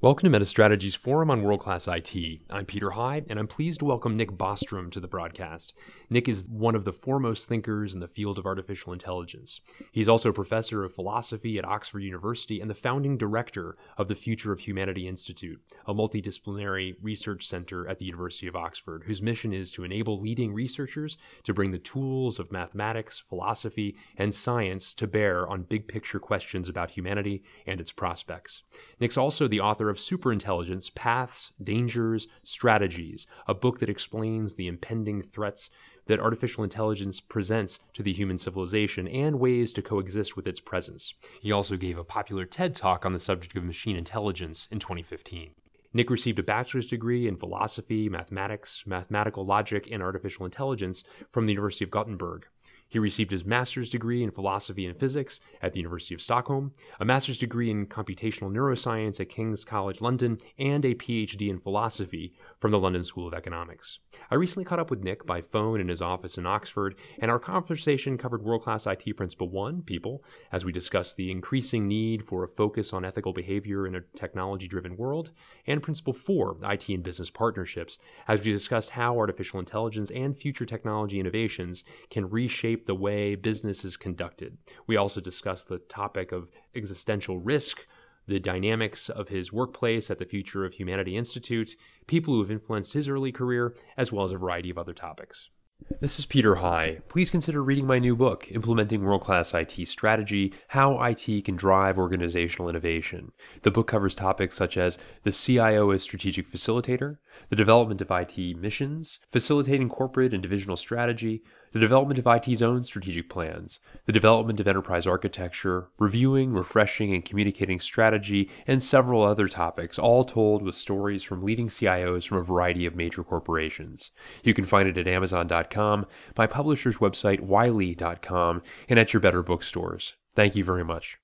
Welcome to MetaStrategy's Forum on World-Class IT. I'm Peter Hyde, and I'm pleased to welcome Nick Bostrom to the broadcast. Nick is one of the foremost thinkers in the field of artificial intelligence. He's also a professor of philosophy at Oxford University and the founding director of the Future of Humanity Institute, a multidisciplinary research center at the University of Oxford, whose mission is to enable leading researchers to bring the tools of mathematics, philosophy, and science to bear on big-picture questions about humanity and its prospects. Nick's also the author of Superintelligence: Paths, Dangers, Strategies, a book that explains the impending threats that artificial intelligence presents to the human civilization and ways to coexist with its presence. He also gave a popular TED Talk on the subject of machine intelligence in 2015. Nick received a bachelor's degree in philosophy, mathematics, mathematical logic, and artificial intelligence from the University of Gothenburg. He received his master's degree in philosophy and physics at the University of Stockholm, a master's degree in computational neuroscience at King's College London, and a PhD in philosophy from the London School of Economics. I recently caught up with Nick by phone in his office in Oxford, and our conversation covered World-Class IT Principle 1, People, as we discussed the increasing need for a focus on ethical behavior in a technology-driven world, and Principle 4, IT and Business Partnerships, as we discussed how artificial intelligence and future technology innovations can reshape the way business is conducted. We also discussed the topic of existential risk, the dynamics of his workplace at the Future of Humanity Institute, people who have influenced his early career, as well as a variety of other topics. This is Peter Hyde. Please consider reading my new book, Implementing World-Class IT Strategy: How IT Can Drive Organizational Innovation. The book covers topics such as the CIO as strategic facilitator, the development of IT missions, facilitating corporate and divisional strategy, the development of IT's own strategic plans, the development of enterprise architecture, reviewing, refreshing, and communicating strategy, and several other topics, all told with stories from leading CIOs from a variety of major corporations. You can find it at Amazon.com, my publisher's website, Wiley.com, and at your better bookstores. Thank you very much.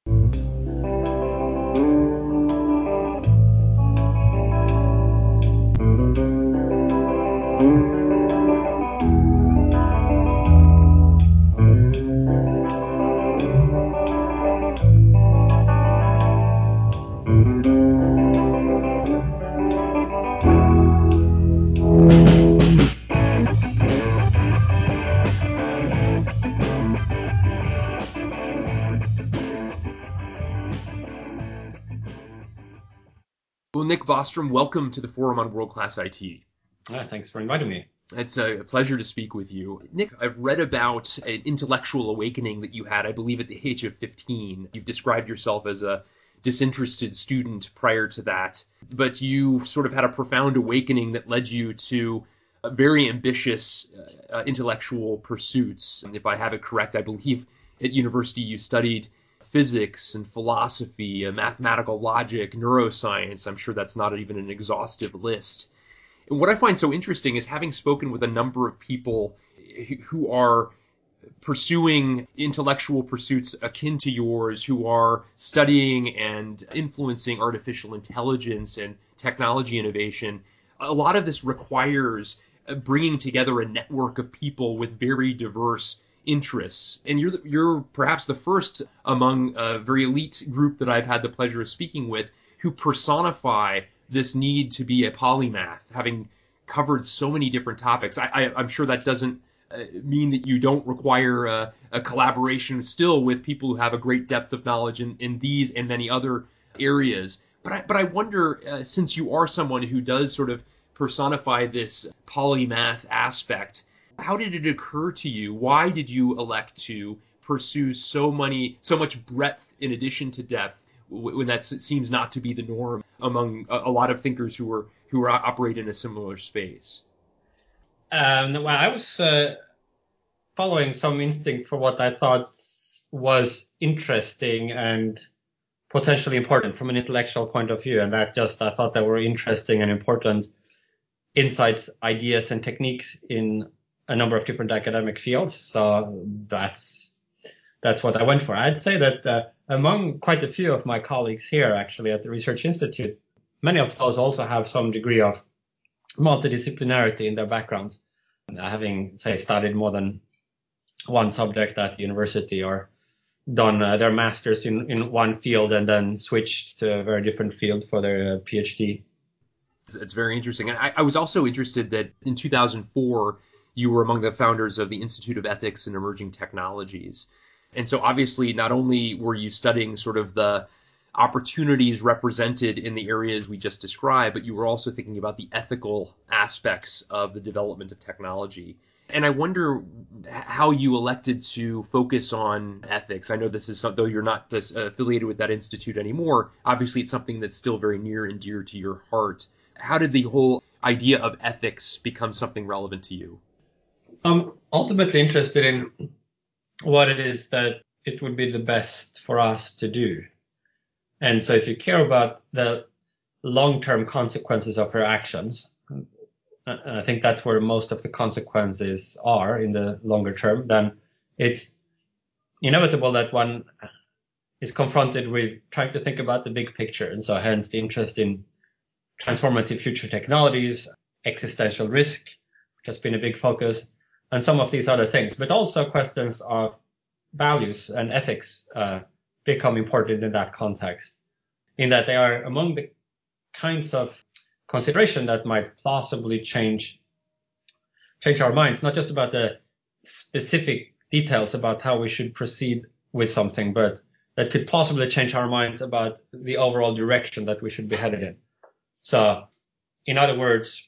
Well, Nick Bostrom, welcome to the Forum on World-Class IT. Thanks for inviting me. It's a pleasure to speak with you. Nick, I've read about an intellectual awakening that you had, I believe, at the age of 15. You've described yourself as a disinterested student prior to that, but you sort of had a profound awakening that led you to very ambitious intellectual pursuits. And if I have it correct, I believe at university you studied physics and philosophy, mathematical logic, neuroscience. I'm sure that's not even an exhaustive list. And what I find so interesting is having spoken with a number of people who are pursuing intellectual pursuits akin to yours, who are studying and influencing artificial intelligence and technology innovation, a lot of this requires bringing together a network of people with very diverse interests. And you're perhaps the first among a very elite group that I've had the pleasure of speaking with who personify this need to be a polymath, having covered so many different topics. I'm sure that doesn't mean that you don't require a collaboration still with people who have a great depth of knowledge in these and many other areas. But I wonder, since you are someone who does sort of personify this polymath aspect, how did it occur to you? Why did you elect to pursue so much breadth in addition to depth, when that seems not to be the norm among a lot of thinkers who operate in a similar space? Well, I was following some instinct for what I thought was interesting and potentially important from an intellectual point of view, and I thought there were interesting and important insights, ideas, and techniques in a number of different academic fields. So that's what I went for. I'd say that among quite a few of my colleagues here, actually, at the Research Institute, many of those also have some degree of multidisciplinarity in their backgrounds, having, say, studied more than one subject at the university or done their masters in one field and then switched to a very different field for their PhD. It's very interesting. And I was also interested that in 2004, you were among the founders of the Institute of Ethics and Emerging Technologies. And so obviously, not only were you studying sort of the opportunities represented in the areas we just described, but you were also thinking about the ethical aspects of the development of technology. And I wonder how you elected to focus on ethics. I know this is though you're not affiliated with that institute anymore, obviously it's something that's still very near and dear to your heart. How did the whole idea of ethics become something relevant to you? I'm ultimately interested in what it is that it would be the best for us to do. And so if you care about the long-term consequences of your actions, I think that's where most of the consequences are in the longer term, then it's inevitable that one is confronted with trying to think about the big picture. And so hence the interest in transformative future technologies, existential risk, which has been a big focus, and some of these other things, but also questions of values and ethics become important in that context, in that they are among the kinds of consideration that might plausibly change our minds, not just about the specific details about how we should proceed with something, but that could possibly change our minds about the overall direction that we should be headed in. So, in other words,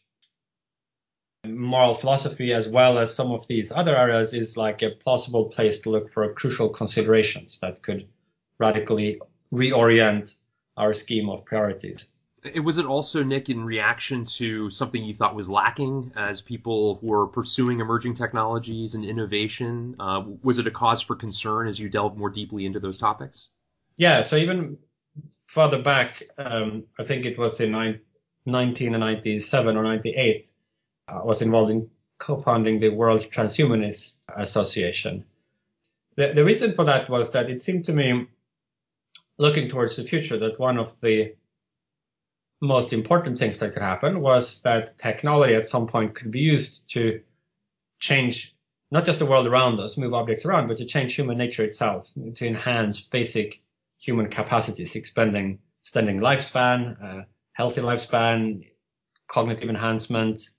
moral philosophy, as well as some of these other areas, is like a possible place to look for crucial considerations that could radically reorient our scheme of priorities. Was it also, Nick, in reaction to something you thought was lacking as people were pursuing emerging technologies and innovation? Was it a cause for concern as you delved more deeply into those topics? Yeah, so even further back, I think it was in 1997 or 98, I was involved in co-founding the World Transhumanist Association. The reason for that was that it seemed to me, looking towards the future, that one of the most important things that could happen was that technology at some point could be used to change not just the world around us, move objects around, but to change human nature itself, to enhance basic human capacities, extending lifespan, healthy lifespan, cognitive enhancement,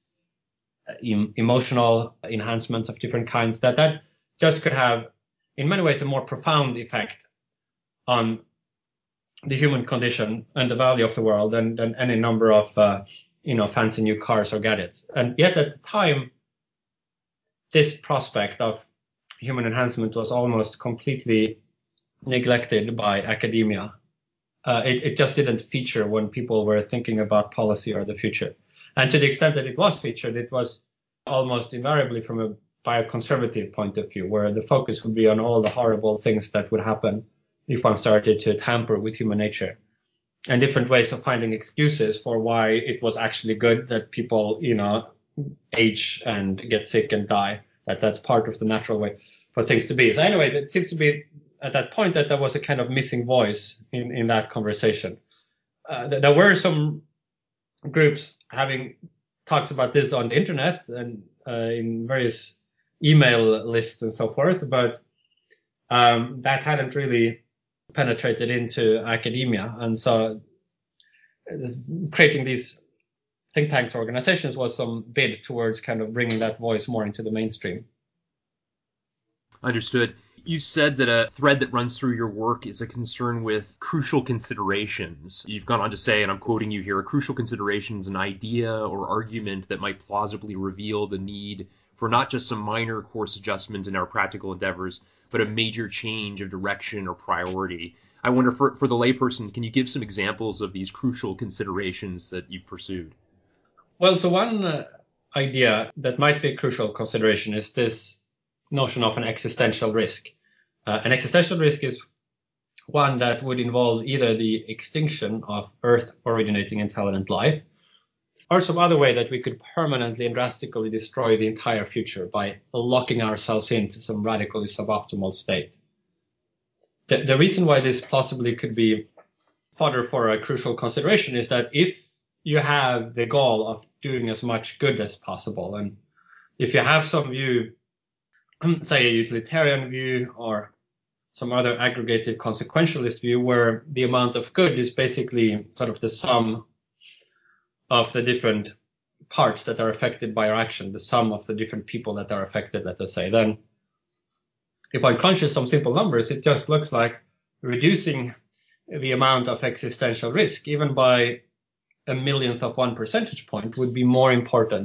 emotional enhancements of different kinds, that just could have, in many ways, a more profound effect on the human condition and the value of the world than any number of fancy new cars or gadgets. And yet at the time, this prospect of human enhancement was almost completely neglected by academia. It just didn't feature when people were thinking about policy or the future. And to the extent that it was featured, it was almost invariably from a bioconservative point of view, where the focus would be on all the horrible things that would happen if one started to tamper with human nature, and different ways of finding excuses for why it was actually good that people, age and get sick and die, that's part of the natural way for things to be. So anyway, it seems to be at that point that there was a kind of missing voice in that conversation. There were some groups having talks about this on the internet and in various email lists and so forth, but that hadn't really penetrated into academia. And so creating these think tanks organizations was some bid towards kind of bringing that voice more into the mainstream. Understood. You said that a thread that runs through your work is a concern with crucial considerations. You've gone on to say, and I'm quoting you here, a crucial consideration is an idea or argument that might plausibly reveal the need for not just some minor course adjustment in our practical endeavors, but a major change of direction or priority. I wonder, for the layperson, can you give some examples of these crucial considerations that you've pursued? Well, so one idea that might be a crucial consideration is this notion of an existential risk. An existential risk is one that would involve either the extinction of Earth-originating intelligent life, or some other way that we could permanently and drastically destroy the entire future by locking ourselves into some radically suboptimal state. The reason why this possibly could be fodder for a crucial consideration is that if you have the goal of doing as much good as possible, and if you have some view, say a utilitarian view or some other aggregated consequentialist view where the amount of good is basically sort of the sum of the different parts that are affected by our action, the sum of the different people that are affected, let us say. Then if one crunches some simple numbers, it just looks like reducing the amount of existential risk, even by a millionth of 1 percentage point, would be more important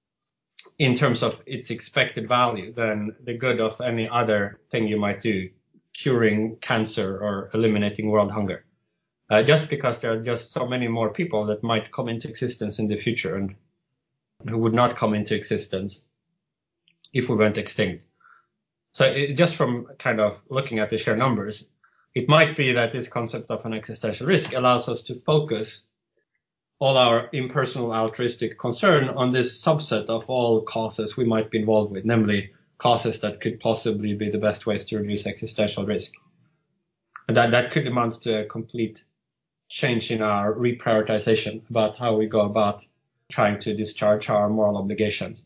in terms of its expected value than the good of any other thing you might do, curing cancer or eliminating world hunger. Just because there are just so many more people that might come into existence in the future and who would not come into existence if we went extinct. So just from kind of looking at the sheer numbers, it might be that this concept of an existential risk allows us to focus all our impersonal altruistic concern on this subset of all causes we might be involved with, namely causes that could possibly be the best ways to reduce existential risk. And that could amount to a complete change in our reprioritization about how we go about trying to discharge our moral obligations.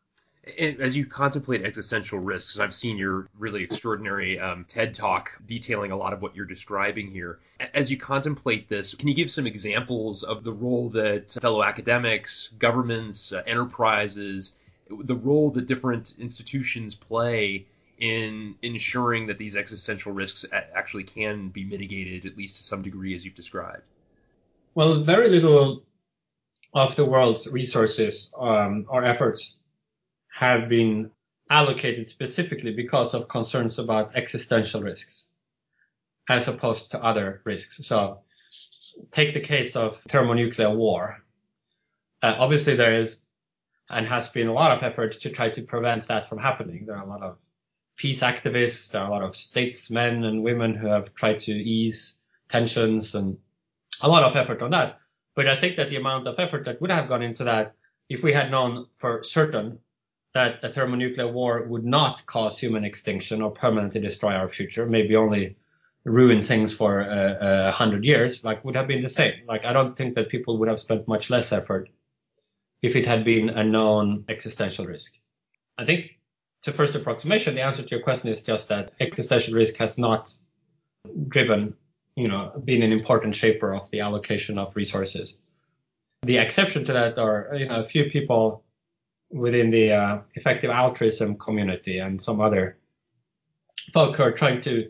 As you contemplate existential risks, I've seen your really extraordinary TED Talk detailing a lot of what you're describing here. As you contemplate this, can you give some examples of the role that fellow academics, governments, enterprises, the role that different institutions play in ensuring that these existential risks actually can be mitigated, at least to some degree, as you've described? Well, very little of the world's resources or efforts have been allocated specifically because of concerns about existential risks as opposed to other risks. So take the case of thermonuclear war. Obviously there is and has been a lot of effort to try to prevent that from happening. There are a lot of peace activists, there are a lot of statesmen and women who have tried to ease tensions, and a lot of effort on that. But I think that the amount of effort that would have gone into that, if we had known for certain that a thermonuclear war would not cause human extinction or permanently destroy our future, maybe only ruin things for 100 years, like would have been the same. Like, I don't think that people would have spent much less effort if it had been a known existential risk. I think to first approximation, the answer to your question is just that existential risk has not been an important shaper of the allocation of resources. The exception to that are, a few people within the effective altruism community and some other folk who are trying to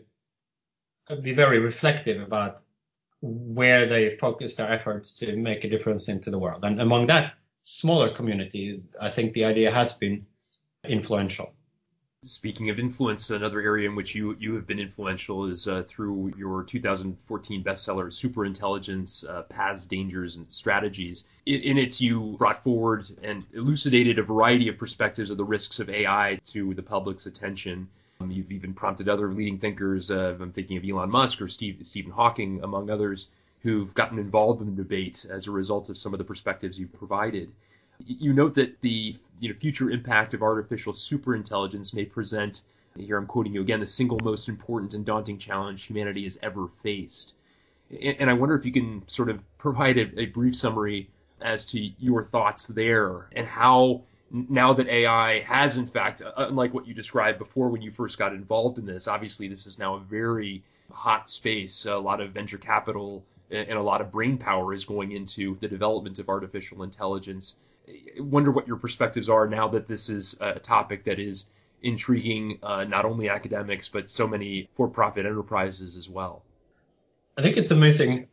be very reflective about where they focus their efforts to make a difference into the world. And among that smaller community, I think the idea has been influential. Speaking of influence, another area in which you have been influential is through your 2014 bestseller, Superintelligence, Paths, Dangers, and Strategies. In it, you brought forward and elucidated a variety of perspectives of the risks of AI to the public's attention. You've even prompted other leading thinkers, I'm thinking of Elon Musk or Stephen Hawking, among others, who've gotten involved in the debate as a result of some of the perspectives you've provided. You note that the future impact of artificial superintelligence may present, here I'm quoting you again, the single most important and daunting challenge humanity has ever faced. And I wonder if you can sort of provide a brief summary as to your thoughts there and how, now that AI has, in fact, unlike what you described before when you first got involved in this, obviously this is now a very hot space. A lot of venture capital and a lot of brain power is going into the development of artificial intelligence. I wonder what your perspectives are now that this is a topic that is intriguing not only academics, but so many for-profit enterprises as well. I think it's amazing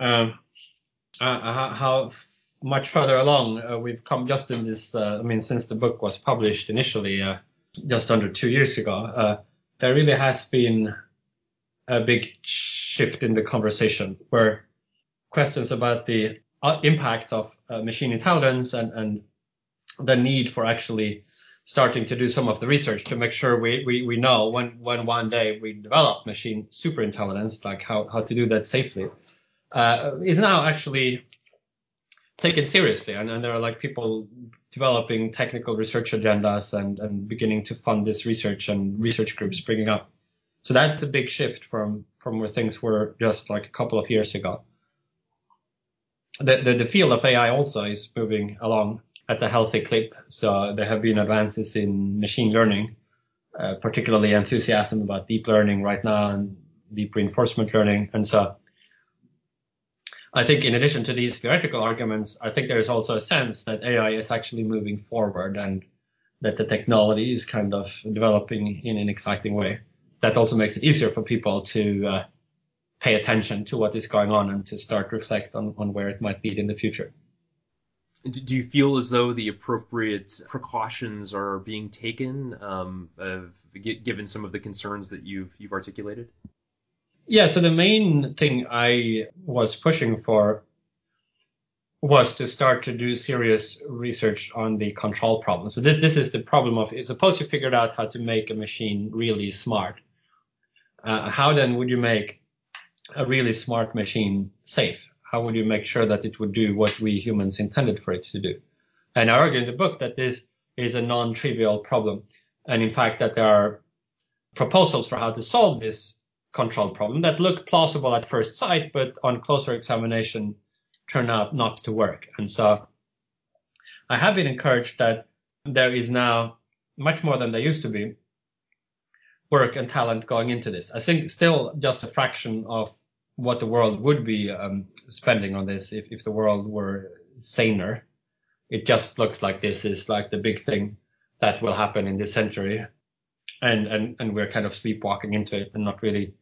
how much further along we've come just in this. Since the book was published initially just under 2 years ago, there really has been a big shift in the conversation where questions about the impacts of machine intelligence and the need for actually starting to do some of the research to make sure we know when one day we develop machine superintelligence, like how to do that safely, is now actually taken seriously. And there are like people developing technical research agendas and beginning to fund this research and research groups springing up. So that's a big shift from where things were just like a couple of years ago. The field of AI also is moving along at a healthy clip. So there have been advances in machine learning, particularly enthusiasm about deep learning right now. And deep reinforcement learning. And so I think in addition to these theoretical arguments, I think there is also a sense that AI is actually moving forward and that the technology is kind of developing in an exciting way. That also makes it easier for people to pay attention to what is going on and to start reflect on where it might lead in the future. Do you feel as though the appropriate precautions are being taken, given some of the concerns that you've articulated? Yeah, so the main thing I was pushing for was to start to do serious research on the control problem. So this is the problem of, suppose you figured out how to make a machine really smart. How then would you make a really smart machine safe? How would you make sure that it would do what we humans intended for it to do? And I argue in the book that this is a non-trivial problem. And in fact, that there are proposals for how to solve this control problem that look plausible at first sight, but on closer examination turn out not to work. And so I have been encouraged that there is now much more than there used to be work and talent going into this. I think still just a fraction of what the world would be spending on this if the world were saner. It just looks like this is like the big thing that will happen in this century. And we're kind of sleepwalking into it and not really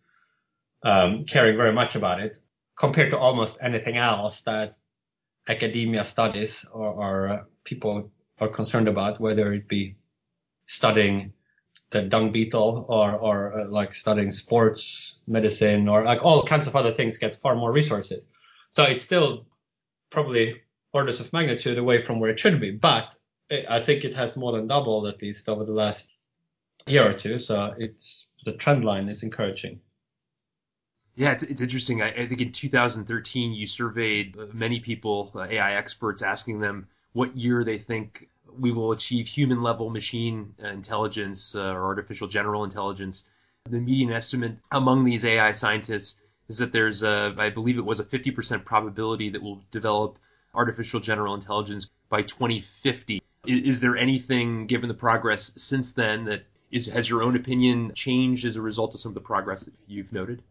caring very much about it compared to almost anything else that academia studies or people are concerned about, whether it be studying the dung beetle or like studying sports medicine or like all kinds of other things get far more resources. So it's still probably orders of magnitude away from where it should be, but I think it has more than doubled at least over the last year or two. So the trend line is encouraging. Yeah, it's interesting. I think in 2013, you surveyed many people, AI experts, asking them what year they think we will achieve human-level machine intelligence or artificial general intelligence. The median estimate among these AI scientists is that there's I believe it was a 50% probability that we'll develop artificial general intelligence by 2050. Is there anything, given the progress since then, has your own opinion changed as a result of some of the progress that you've noted?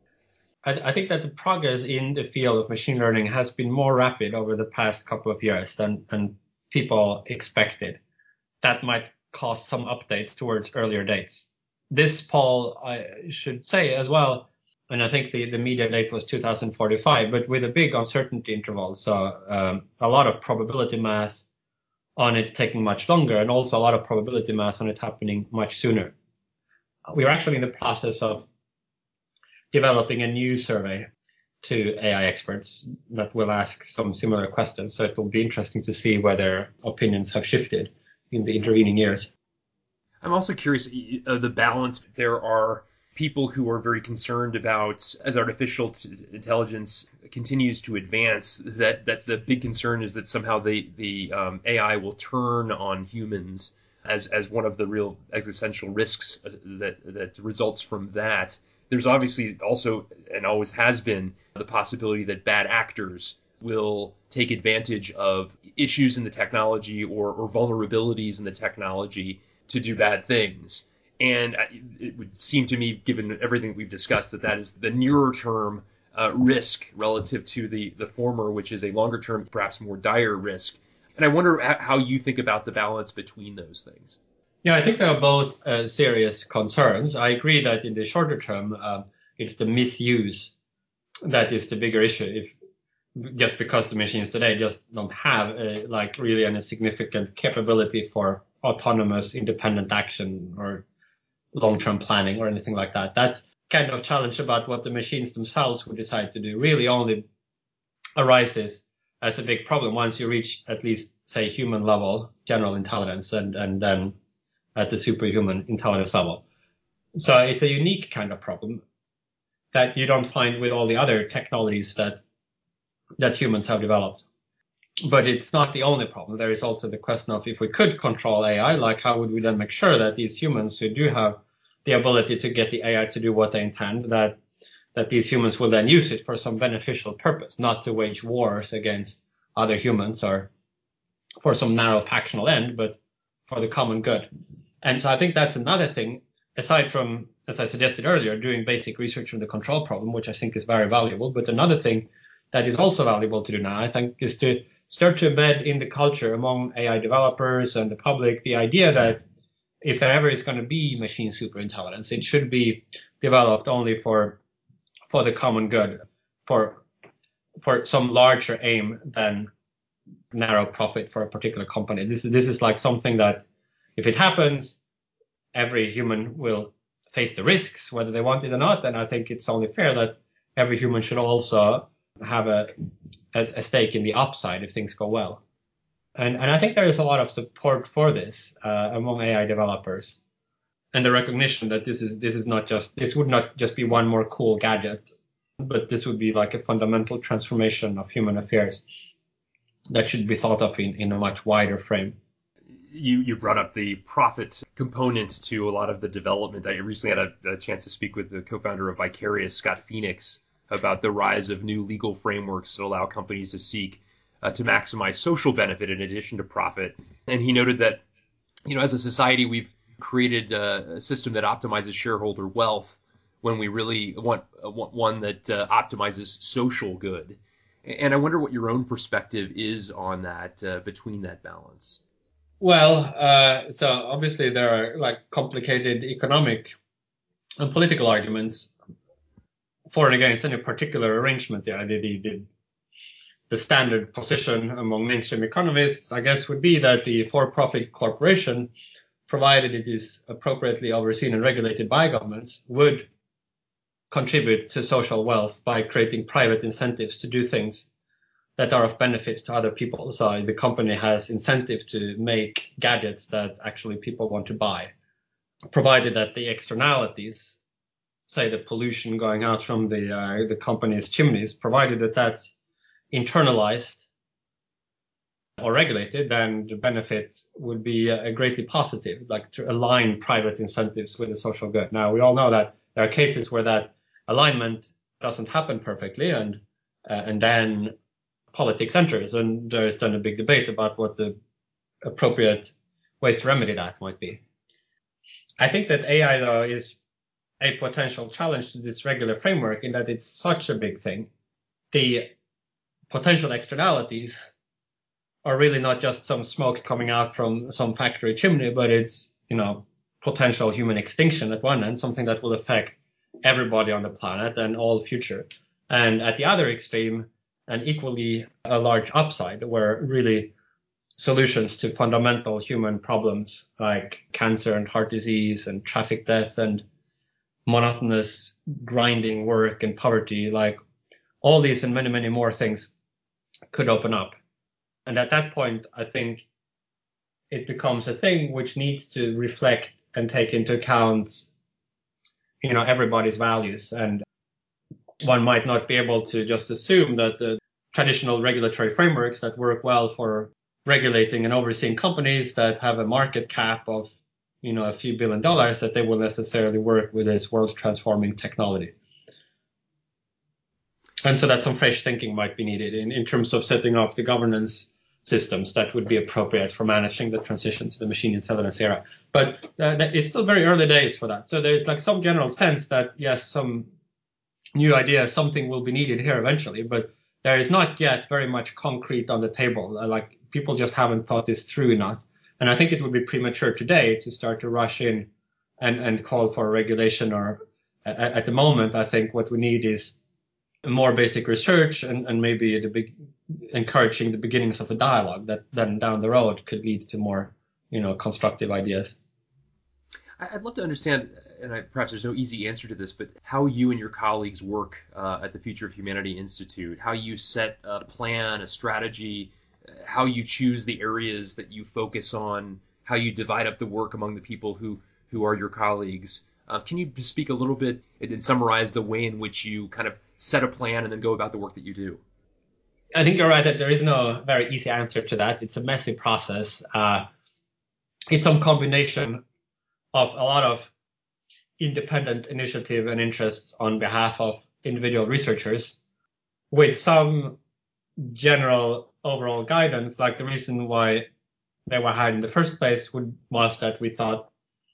I think that the progress in the field of machine learning has been more rapid over the past couple of years than people expected. That might cause some updates towards earlier dates. This poll, I should say as well, and I think the median date was 2045, but with a big uncertainty interval. So a lot of probability mass on it taking much longer and also a lot of probability mass on it happening much sooner. We are actually in the process of developing a new survey to AI experts that will ask some similar questions. So it will be interesting to see whether opinions have shifted in the intervening years. I'm also curious the balance. There are people who are very concerned about, as artificial intelligence continues to advance, that the big concern is that somehow the AI will turn on humans as one of the real existential risks that results from that. There's obviously also, and always has been, the possibility that bad actors will take advantage of issues in the technology or vulnerabilities in the technology to do bad things. And it would seem to me, given everything that we've discussed, that is the nearer term risk relative to the former, which is a longer term, perhaps more dire risk. And I wonder how you think about the balance between those things. Yeah, I think they are both serious concerns. I agree that in the shorter term, it's the misuse that is the bigger issue. Just because the machines today just don't have like really any significant capability for autonomous independent action or long-term planning or anything like that. That kind of challenge about what the machines themselves would decide to do really only arises as a big problem once you reach at least, say, human level general intelligence and then at the superhuman intelligence level. So it's a unique kind of problem that you don't find with all the other technologies that humans have developed. But it's not the only problem. There is also the question of if we could control AI, like how would we then make sure that these humans who do have the ability to get the AI to do what they intend, that these humans will then use it for some beneficial purpose, not to wage wars against other humans or for some narrow factional end, but for the common good. And so I think that's another thing, aside from as I suggested earlier, doing basic research on the control problem, which I think is very valuable. But another thing that is also valuable to do now, I think, is to start to embed in the culture among AI developers and the public the idea that if there ever is going to be machine superintelligence, it should be developed only for the common good, for some larger aim than narrow profit for a particular company. This is like something that if it happens, every human will face the risks, whether they want it or not. And I think it's only fair that every human should also have a stake in the upside if things go well. And I think there is a lot of support for this among AI developers, and the recognition that this would not just be one more cool gadget, but this would be like a fundamental transformation of human affairs that should be thought of in a much wider frame. You brought up the profit component to a lot of the development. I recently had a chance to speak with the co-founder of Vicarious, Scott Phoenix, about the rise of new legal frameworks that allow companies to seek to maximize social benefit in addition to profit. And he noted that, as a society, we've created a system that optimizes shareholder wealth when we really want one that optimizes social good. And I wonder what your own perspective is on that, between that balance. Well, so obviously there are like complicated economic and political arguments for and against any particular arrangement. Yeah, the standard position among mainstream economists, I guess, would be that the for-profit corporation, provided it is appropriately overseen and regulated by governments, would contribute to social wealth by creating private incentives to do things that are of benefit to other people. So the company has incentive to make gadgets that actually people want to buy, provided that the externalities, say the pollution going out from the company's chimneys, provided that that's internalized or regulated, then the benefit would be greatly positive, like to align private incentives with the social good. Now, we all know that there are cases where that alignment doesn't happen perfectly, and then politics enters, and there is then a big debate about what the appropriate ways to remedy that might be. I think that AI, though, is a potential challenge to this regular framework in that it's such a big thing. The potential externalities are really not just some smoke coming out from some factory chimney, but it's, potential human extinction at one end, something that will affect everybody on the planet and all future. And at the other extreme, an equally a large upside where really solutions to fundamental human problems like cancer and heart disease and traffic death and monotonous grinding work and poverty, like all these and many, many more things could open up. And at that point, I think it becomes a thing which needs to reflect and take into account, everybody's values. And one might not be able to just assume that the traditional regulatory frameworks that work well for regulating and overseeing companies that have a market cap of, a few $1 billion, that they will necessarily work with this world transforming technology. And so that some fresh thinking might be needed in terms of setting up the governance systems that would be appropriate for managing the transition to the machine intelligence era. But it's still very early days for that. So there's like some general sense that, yes, some new idea, something will be needed here eventually, but there is not yet very much concrete on the table. Like people just haven't thought this through enough. And I think it would be premature today to start to rush in and call for regulation, or at the moment, I think what we need is more basic research and maybe encouraging the beginnings of a dialogue that then down the road could lead to more, constructive ideas. I'd love to understand, and perhaps there's no easy answer to this, but how you and your colleagues work at the Future of Humanity Institute, how you set a plan, a strategy, how you choose the areas that you focus on, how you divide up the work among the people who are your colleagues. Can you just speak a little bit and summarize the way in which you kind of set a plan and then go about the work that you do? I think you're right that there is no very easy answer to that. It's a messy process. It's some combination of a lot of independent initiative and interests on behalf of individual researchers with some general overall guidance. Like the reason why they were hired in the first place was that we thought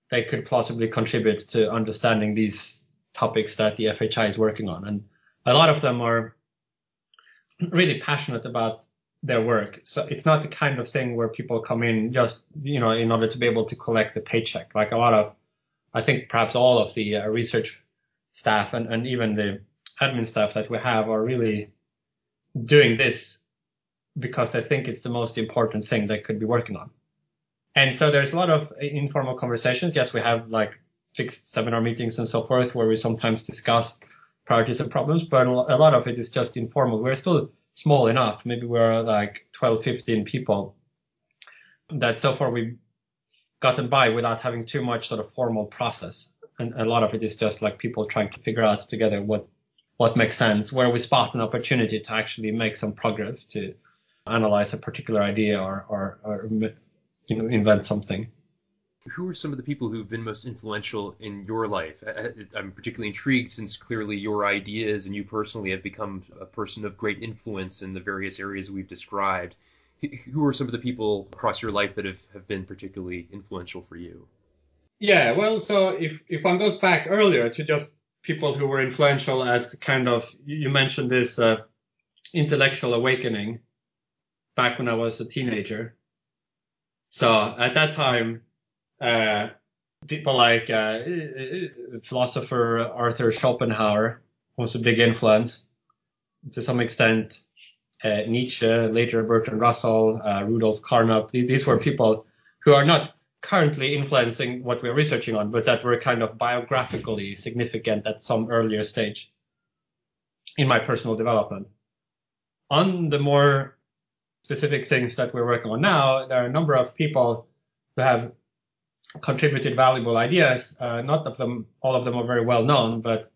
they could possibly contribute to understanding these topics that the FHI is working on. And a lot of them are really passionate about their work. So it's not the kind of thing where people come in just, in order to be able to collect a paycheck. Like a lot of, I think perhaps all of the research staff and even the admin staff that we have are really doing this because they think it's the most important thing they could be working on. And so there's a lot of informal conversations. Yes, we have like fixed seminar meetings and so forth where we sometimes discuss priorities and problems, but a lot of it is just informal. We're still small enough. Maybe we're like 12, 15 people that so far we've gotten by without having too much sort of formal process. And a lot of it is just like people trying to figure out together what makes sense, where we spot an opportunity to actually make some progress, to analyze a particular idea or invent something. Who are some of the people who've been most influential in your life? I'm particularly intrigued since clearly your ideas and you personally have become a person of great influence in the various areas we've described. Who are some of the people across your life that have been particularly influential for you? Yeah, well, so if one goes back earlier to just people who were influential as kind of, you mentioned this intellectual awakening back when I was a teenager. So at that time, people like philosopher Arthur Schopenhauer was a big influence. To some extent, Nietzsche, later Bertrand Russell, Rudolf Carnap. These were people who are not currently influencing what we're researching on, but that were kind of biographically significant at some earlier stage in my personal development. On the more specific things that we're working on now, there are a number of people who have contributed valuable ideas. Not of them, all of them are very well known, but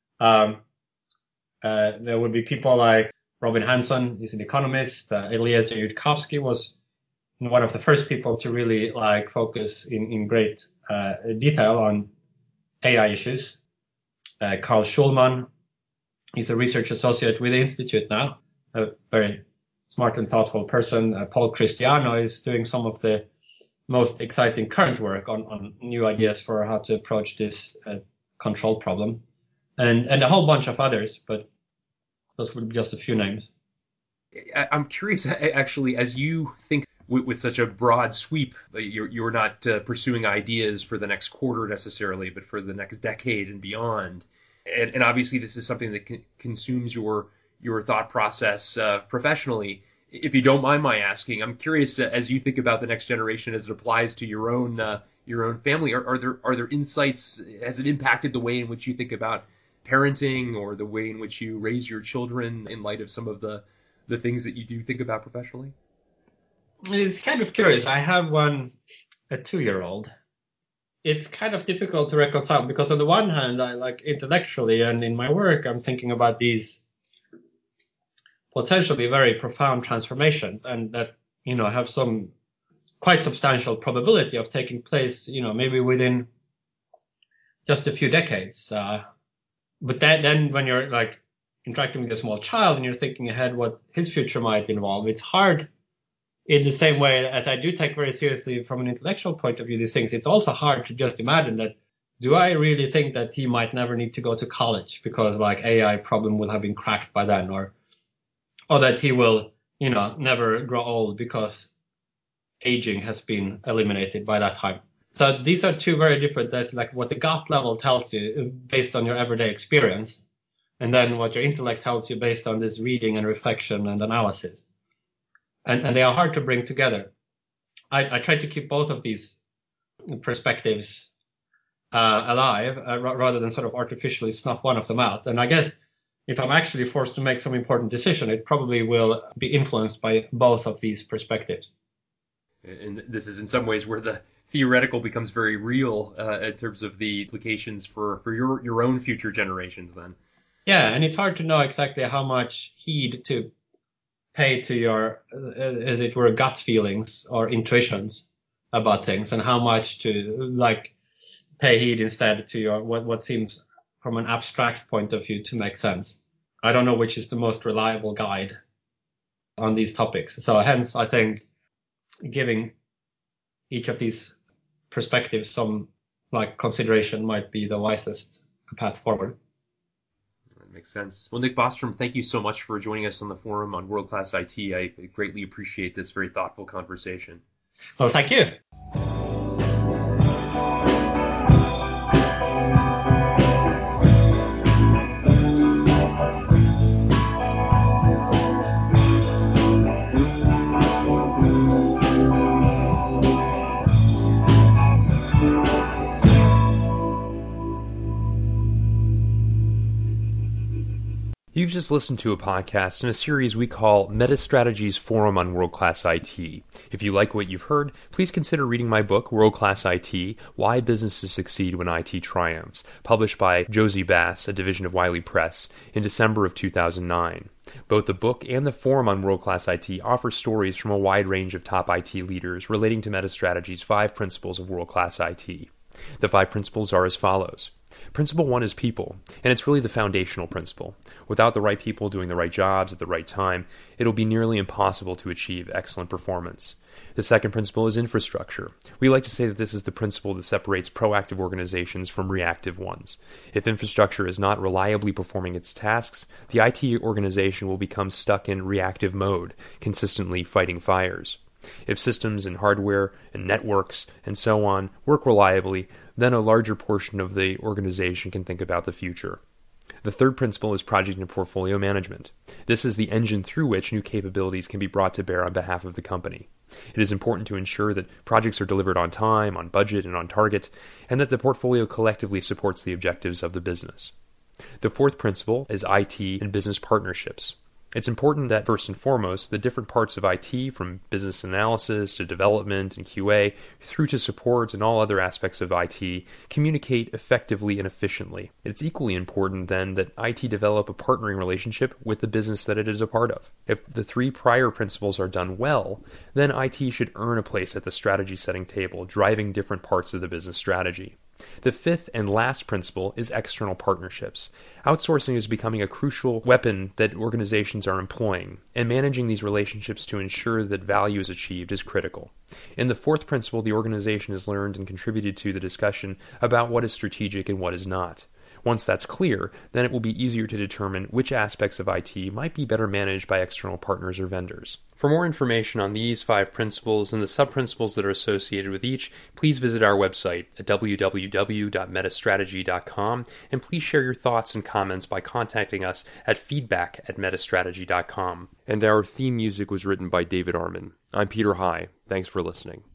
there would be people like Robin Hanson, he's an economist. Eliezer Yudkowsky was one of the first people to really like focus in great detail on AI issues. Carl Schulman, he's a research associate with the Institute now, a very smart and thoughtful person. Paul Christiano is doing some of the most exciting current work on new ideas for how to approach this control problem, and a whole bunch of others, but those would be just a few names. I'm curious, actually, as you think with such a broad sweep, you're not pursuing ideas for the next quarter necessarily, but for the next decade and beyond. And obviously, this is something that consumes your thought process professionally. If you don't mind my asking, I'm curious as you think about the next generation as it applies to your own family. Are there insights? Has it impacted the way in which you think about parenting or the way in which you raise your children in light of some of the things that you do think about professionally? It's kind of curious. I have a 2-year-old. It's kind of difficult to reconcile because on the one hand, I like intellectually and in my work, I'm thinking about these potentially very profound transformations and that, have some quite substantial probability of taking place, maybe within just a few decades. But then when you're like interacting with a small child and you're thinking ahead what his future might involve, it's hard in the same way as I do take very seriously from an intellectual point of view these things. It's also hard to just imagine that, do I really think that he might never need to go to college because like AI problem will have been cracked by then, or that he will, never grow old because aging has been eliminated by that time. So these are two very different. That's like what the gut level tells you based on your everyday experience, and then what your intellect tells you based on this reading and reflection and analysis. And they are hard to bring together. I try to keep both of these perspectives alive rather than sort of artificially snuff one of them out. And I guess if I'm actually forced to make some important decision, it probably will be influenced by both of these perspectives. And this is in some ways where the theoretical becomes very real in terms of the implications for your own future generations then. Yeah, and it's hard to know exactly how much heed to pay to your, as it were, gut feelings or intuitions about things, and how much to like pay heed instead to your what seems from an abstract point of view to make sense. I don't know which is the most reliable guide on these topics. So hence, I think giving each of these perspectives some like consideration might be the wisest path forward. That makes sense. Well, Nick Bostrom, thank you so much for joining us on the forum on World Class IT. I greatly appreciate this very thoughtful conversation. Well, thank you. You've just listened to a podcast in a series we call MetaStrategy's Forum on World Class IT. If you like what you've heard, please consider reading my book, World Class IT, Why Businesses Succeed When IT Triumphs, published by Josie Bass, a division of Wiley Press, in December of 2009. Both the book and the Forum on World Class IT offer stories from a wide range of top IT leaders relating to MetaStrategy's 5 principles of world class IT. The 5 principles are as follows. Principle 1 is people, and it's really the foundational principle. Without the right people doing the right jobs at the right time, it'll be nearly impossible to achieve excellent performance. The second principle is infrastructure. We like to say that this is the principle that separates proactive organizations from reactive ones. If infrastructure is not reliably performing its tasks, the IT organization will become stuck in reactive mode, consistently fighting fires. If systems and hardware and networks and so on work reliably, then a larger portion of the organization can think about the future. The third principle is project and portfolio management. This is the engine through which new capabilities can be brought to bear on behalf of the company. It is important to ensure that projects are delivered on time, on budget, and on target, and that the portfolio collectively supports the objectives of the business. The fourth principle is IT and business partnerships. It's important that, first and foremost, the different parts of IT, from business analysis to development and QA, through to support and all other aspects of IT, communicate effectively and efficiently. It's equally important, then, that IT develop a partnering relationship with the business that it is a part of. If the 3 prior principles are done well, then IT should earn a place at the strategy setting table, driving different parts of the business strategy. The fifth and last principle is external partnerships. Outsourcing is becoming a crucial weapon that organizations are employing, and managing these relationships to ensure that value is achieved is critical. In the fourth principle, the organization has learned and contributed to the discussion about what is strategic and what is not. Once that's clear, then it will be easier to determine which aspects of IT might be better managed by external partners or vendors. For more information on these 5 principles and the sub-principles that are associated with each, please visit our website at www.metastrategy.com, and please share your thoughts and comments by contacting us at feedback@metastrategy.com. And our theme music was written by David Arman. I'm Peter High. Thanks for listening.